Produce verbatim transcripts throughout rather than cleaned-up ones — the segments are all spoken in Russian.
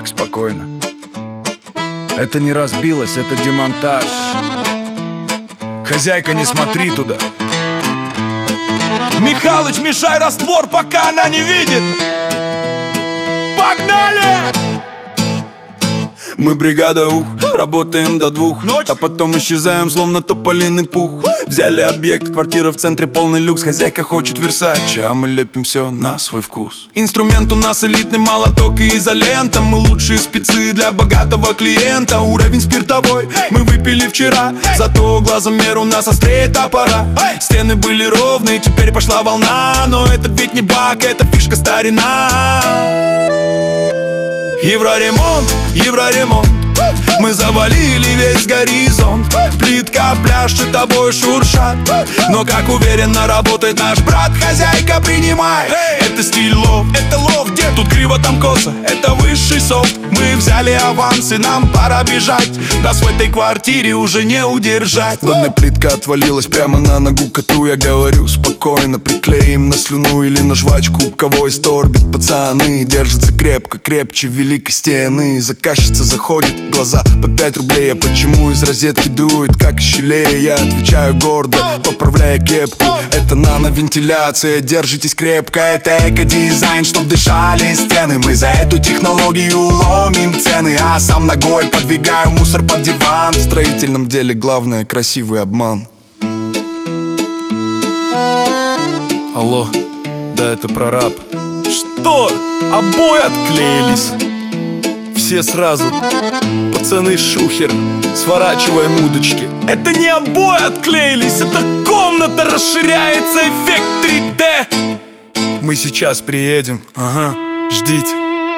Так, спокойно. Это не разбилось, это демонтаж. Хозяйка, не смотри туда. Михалыч, мешай раствор, пока она не видит. Погнали! Мы бригада ух, работаем до двух, Ночь. а потом исчезаем, словно тополиный пух. Взяли объект, квартира в центре, полный люкс. Хозяйка хочет Версаче, а мы лепим все на свой вкус. Инструмент у нас элитный, молоток и изолента. Мы лучшие спецы для богатого клиента. Уровень спиртовой мы выпили вчера, зато глазомер у нас острее топора. Стены были ровные, теперь пошла волна. Но это ведь не бак, это фишка старина. Евроремонт, евроремонт. Мы завалили весь горизонт. Плитка, пляшет, тобой шуршат. Но как уверенно работает наш брат. Хозяйка, принимай. Это стиль лов, это лов, где тут криво, там косо. Это высший софт. Мы взяли аванс и нам пора бежать. Нас в этой квартире уже не удержать. Ладно, плитка отвалилась прямо на ногу коту. Я говорю спокойно, приклеим на слюну или на жвачку. У кого есть торбит, пацаны держатся крепко, крепче великой стены. Заказчица заходит, глаза по пять рублей. А почему из розетки дует, как из щелей? Я отвечаю гордо, поправляя кепку. Это нано-вентиляция, держитесь крепко. Это эко-дизайн, чтоб дышали стены. Мы за эту технологию ломим цены, а сам ногой подвигаю мусор под диван. В строительном деле главное красивый обман. Алло, да, это прораб. Что? Обои отклеились. Все сразу, пацаны, шухер, сворачиваем удочки. Это не обои отклеились, это комната расширяется, эффект три дэ. Мы сейчас приедем, ага, ждите.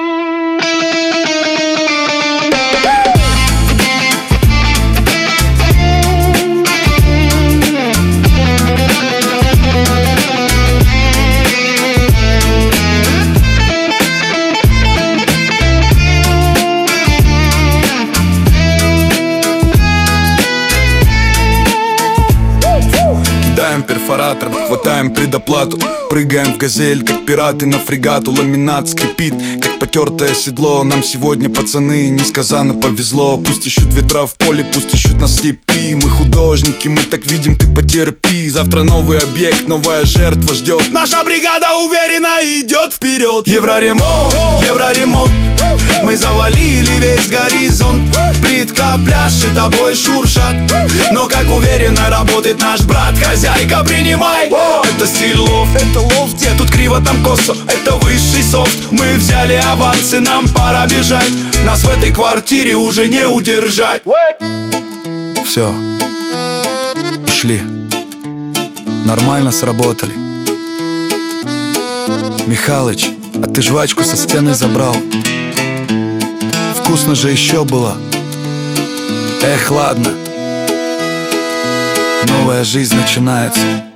Перфоратором, хватаем предоплату. Прыгаем в газель, как пираты на фрегату. Ламинат скрипит, как потертое седло. Нам сегодня, пацаны, несказанно повезло. Пусть ищут ветра в поле, пусть ищут на степи. Мы художники, мы так видим, ты потерпи. Завтра новый объект, новая жертва ждет. Наша бригада уверенно идет вперед. Евроремонт, евроремонт. Мы завалили весь горизонт. Плитка, пляшет, тобой шуршат. Но как уверенно работает наш брат. Хозяйка, принимай. Это стиль лов, это лов, где тут криво, там косо. Это высший софт. Мы взяли аванс и нам пора бежать. Нас в этой квартире уже не удержать. Все, шли. Нормально сработали. Михалыч, а ты жвачку со стены забрал. Вкусно же еще было. Эх, ладно. Новая жизнь начинается.